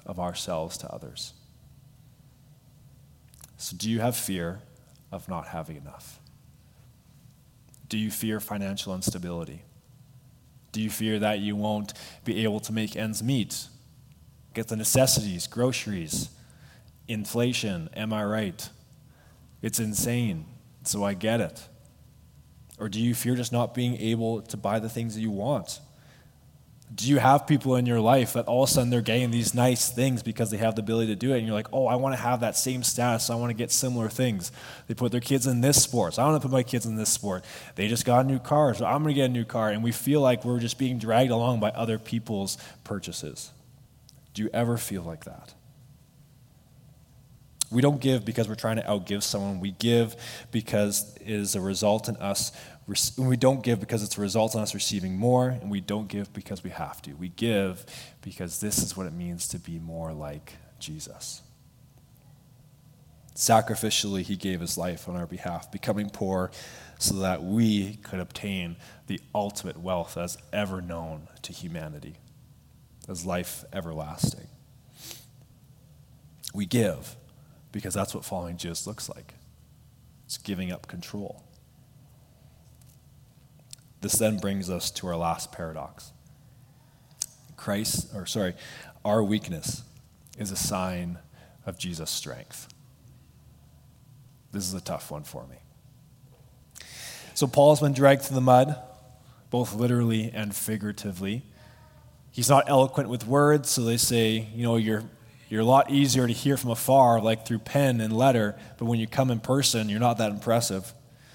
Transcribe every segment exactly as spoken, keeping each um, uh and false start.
of ourselves to others. So do you have fear of not having enough? Do you fear financial instability? Do you fear that you won't be able to make ends meet? Get the necessities, groceries, inflation, am I right? It's insane, so I get it. Or do you fear just not being able to buy the things that you want? Do you have people in your life that all of a sudden they're getting these nice things because they have the ability to do it, and you're like, oh, I want to have that same status, so I want to get similar things. They put their kids in this sport, so I want to put my kids in this sport. They just got a new car, so I'm going to get a new car, and we feel like we're just being dragged along by other people's purchases. Do you ever feel like that? We don't give because we're trying to outgive someone. We give because it is a result in us. We don't give because it's a result in us receiving more, and we don't give because we have to. We give because this is what it means to be more like Jesus. Sacrificially, he gave his life on our behalf, becoming poor so that we could obtain the ultimate wealth that's ever known to humanity, as life everlasting. We give because that's what following Jesus looks like. It's giving up control. This then brings us to our last paradox. Christ, or sorry, our weakness is a sign of Jesus' strength. This is a tough one for me. So Paul's been dragged through the mud, both literally and figuratively. He's not eloquent with words, so they say, you know, you're You're a lot easier to hear from afar, like through pen and letter, but when you come in person, you're not that impressive.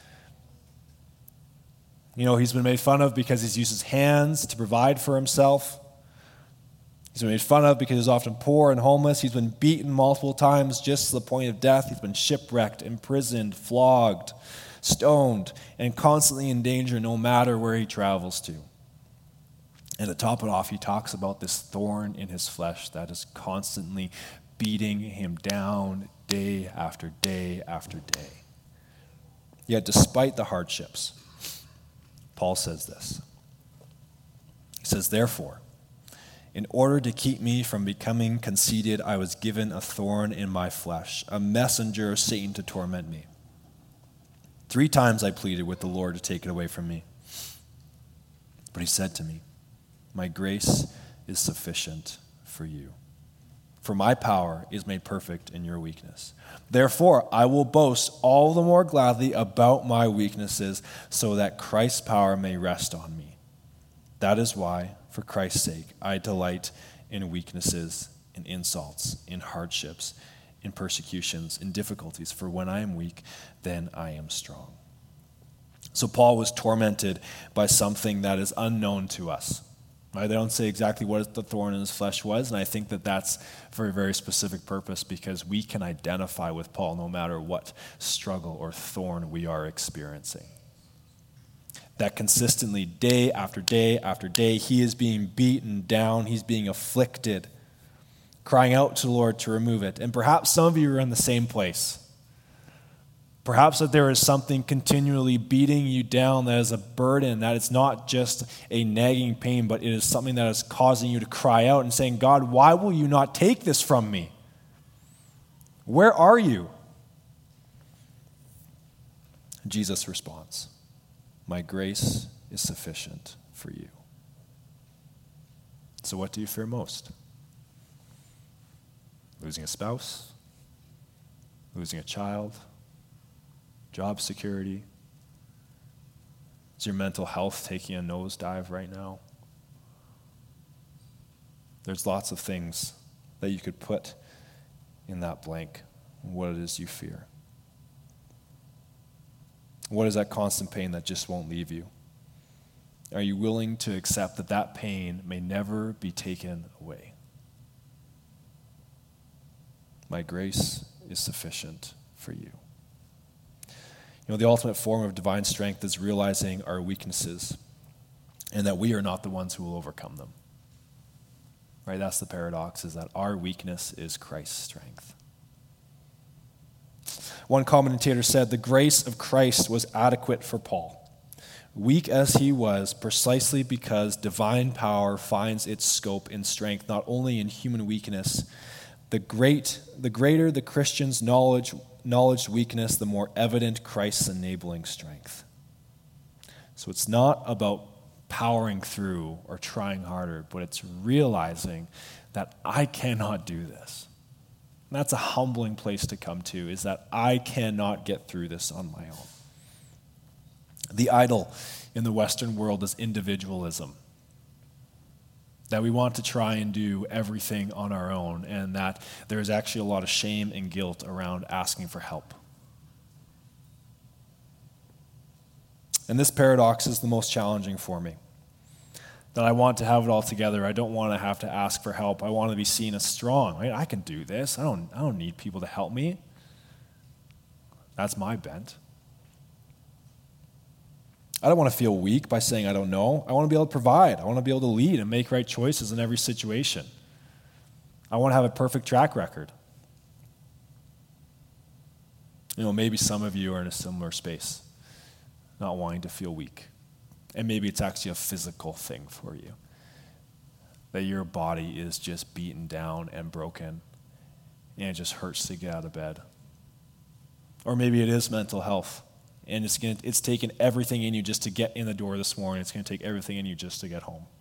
You know, he's been made fun of because he's used his hands to provide for himself. He's been made fun of because he's often poor and homeless. He's been beaten multiple times just to the point of death. He's been shipwrecked, imprisoned, flogged, stoned, and constantly in danger no matter where he travels to. And to top it off, he talks about this thorn in his flesh that is constantly beating him down day after day after day. Yet despite the hardships, Paul says this. He says, therefore, in order to keep me from becoming conceited, I was given a thorn in my flesh, a messenger of Satan to torment me. Three times I pleaded with the Lord to take it away from me. But he said to me, my grace is sufficient for you. For my power is made perfect in your weakness. Therefore, I will boast all the more gladly about my weaknesses, so that Christ's power may rest on me. That is why, for Christ's sake, I delight in weaknesses, in insults, in hardships, in persecutions, in difficulties. For when I am weak, then I am strong. So Paul was tormented by something that is unknown to us. Right? They don't say exactly what the thorn in his flesh was, and I think that that's for a very specific purpose because we can identify with Paul no matter what struggle or thorn we are experiencing. That consistently, day after day after day, he is being beaten down, he's being afflicted, crying out to the Lord to remove it. And perhaps some of you are in the same place. Perhaps that there is something continually beating you down that is a burden, that it's not just a nagging pain, but it is something that is causing you to cry out and saying, God, why will you not take this from me? Where are you? Jesus responds, my grace is sufficient for you. So what do you fear most? Losing a spouse? Losing a child? Job security? Is your mental health taking a nosedive right now? There's lots of things that you could put in that blank, what it is you fear. What is that constant pain that just won't leave you? Are you willing to accept that that pain may never be taken away? My grace is sufficient for you. You know, the ultimate form of divine strength is realizing our weaknesses and that we are not the ones who will overcome them. Right? That's the paradox, is that our weakness is Christ's strength. One commentator said, the grace of Christ was adequate for Paul. weak as he was, precisely because divine power finds its scope in strength, not only in human weakness. The great, the greater the Christian's knowledge, knowledge weakness, the more evident Christ's enabling strength. So it's not about powering through or trying harder, but it's realizing that I cannot do this. And that's a humbling place to come to, is that I cannot get through this on my own. The idol in the Western world is individualism. That we want to try and do everything on our own, and that there is actually a lot of shame and guilt around asking for help. And this paradox is the most challenging for me. That I want to have it all together. I don't want to have to ask for help. I want to be seen as strong. Right? I can do this. I don't, I don't need people to help me. That's my bent. I don't want to feel weak by saying I don't know. I want to be able to provide. I want to be able to lead and make right choices in every situation. I want to have a perfect track record. You know, maybe some of you are in a similar space, not wanting to feel weak. And maybe it's actually a physical thing for you. That your body is just beaten down and broken, and it just hurts to get out of bed. Or maybe it is mental health, and it's gonna, it's taken everything in you just to get in the door this morning. It's going to take everything in you just to get home.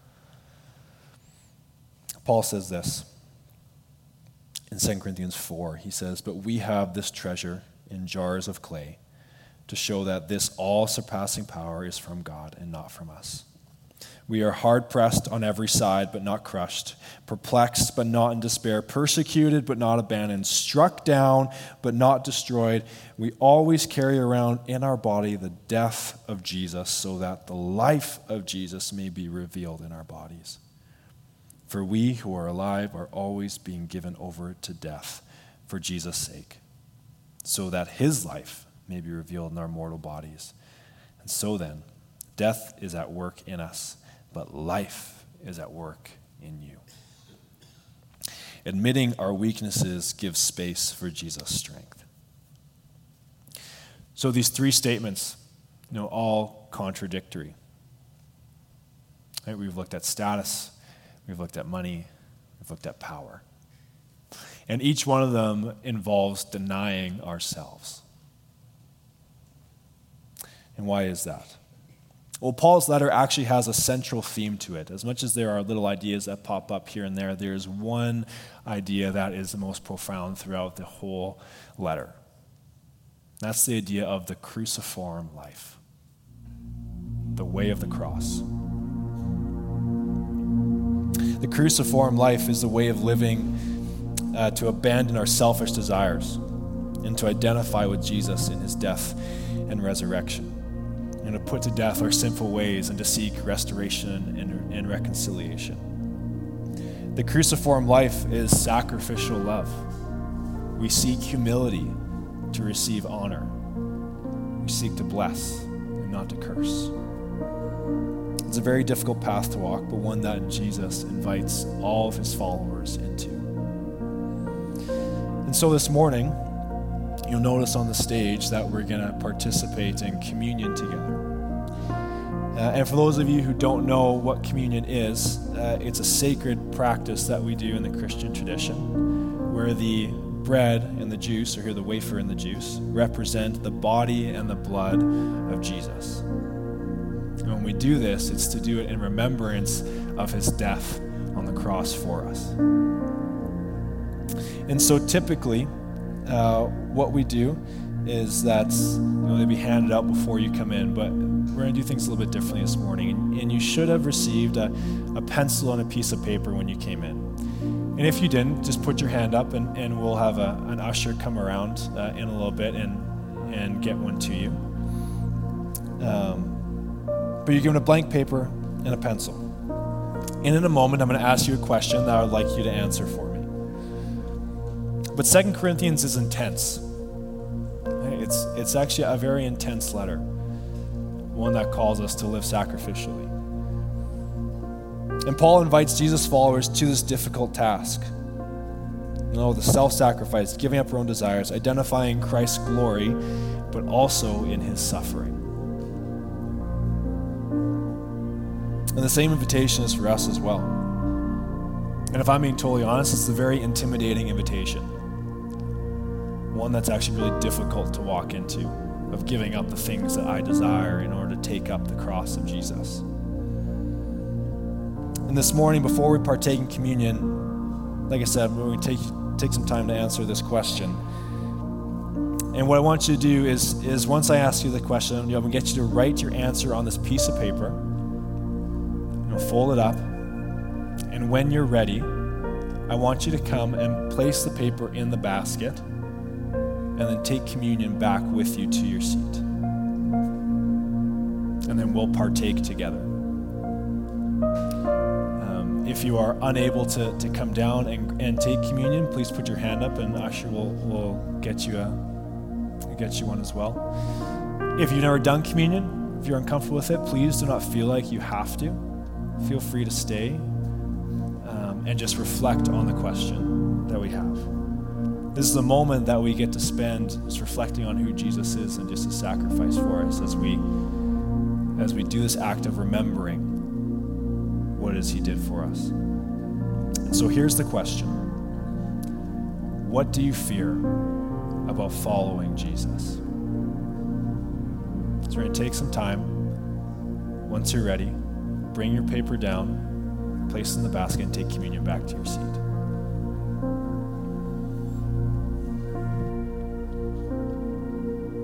Paul says this in Second Corinthians four. He says, "But we have this treasure in jars of clay, to show that this all-surpassing power is from God and not from us. We are hard-pressed on every side, but not crushed, perplexed, but not in despair, persecuted, but not abandoned, struck down, but not destroyed. We always carry around in our body the death of Jesus, so that the life of Jesus may be revealed in our bodies. For we who are alive are always being given over to death for Jesus' sake, so that his life may be revealed in our mortal bodies. And so then, death is at work in us, but life is at work in you." Admitting our weaknesses gives space for Jesus' strength. So these three statements, you know, all contradictory. Right? We've looked at status, we've looked at money, we've looked at power. And each one of them involves denying ourselves. And why is that? Well, Paul's letter actually has a central theme to it. As much as there are little ideas that pop up here and there, there's one idea that is the most profound throughout the whole letter. That's the idea of the cruciform life, the way of the cross. The cruciform life is the way of living uh, to abandon our selfish desires and to identify with Jesus in his death and resurrection, and to put to death our sinful ways and to seek restoration and, and reconciliation. The cruciform life is sacrificial love. We seek humility to receive honor. We seek to bless and not to curse. It's a very difficult path to walk, but one that Jesus invites all of his followers into. And so this morning, you'll notice on the stage that we're going to participate in communion together. Uh, and for those of you who don't know what communion is, uh, it's a sacred practice that we do in the Christian tradition, where the bread and the juice, or here the wafer and the juice, represent the body and the blood of Jesus. And when we do this, it's to do it in remembrance of his death on the cross for us. And so typically, Uh, what we do is that, you know, they'll be handed out before you come in, but we're going to do things a little bit differently this morning. And, and you should have received a, a pencil and a piece of paper when you came in. And if you didn't, just put your hand up, and, and we'll have a, an usher come around uh, in a little bit and, and get one to you. Um, but you're given a blank paper and a pencil. And in a moment, I'm going to ask you a question that I would like you to answer for me. But Second Corinthians is intense. It's, it's actually a very intense letter, one that calls us to live sacrificially. And Paul invites Jesus' followers to this difficult task. You know, the self-sacrifice, giving up our own desires, identifying Christ's glory, but also in his suffering. And the same invitation is for us as well. And if I'm being totally honest, it's a very intimidating invitation. One that's actually really difficult to walk into, of giving up the things that I desire in order to take up the cross of Jesus. And this morning, before we partake in communion, like I said, we're going to take, take some time to answer this question. And what I want you to do is, is once I ask you the question, I'm going to get you to write your answer on this piece of paper. You know, fold it up. And when you're ready, I want you to come and place the paper in the basket and then take communion back with you to your seat. And then we'll partake together. Um, if you are unable to, to come down and, and take communion, please put your hand up and Usher will, will get you a get you one as well. If you've never done communion, if you're uncomfortable with it, please do not feel like you have to. Feel free to stay um, and just reflect on the question that we have. This is the moment that we get to spend just reflecting on who Jesus is and just his sacrifice for us as we as we do this act of remembering what it is he did for us. And so here's the question. What do you fear about following Jesus? So we're going to take some time. Once you're ready, bring your paper down, place it in the basket, and take communion back to your seat.